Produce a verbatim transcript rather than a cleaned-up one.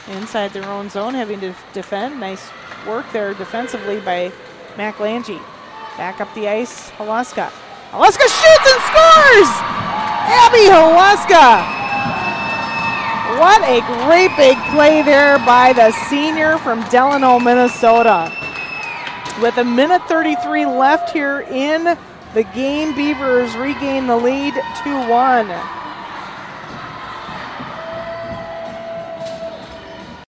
inside their own zone, having to defend. Nice work there defensively by McLangy. Back up the ice, Haluska. Haluska shoots and scores! Abby Haluska! What a great big play there by the senior from Delano, Minnesota. With a minute thirty-three left here in the game, Beavers regain the lead two one.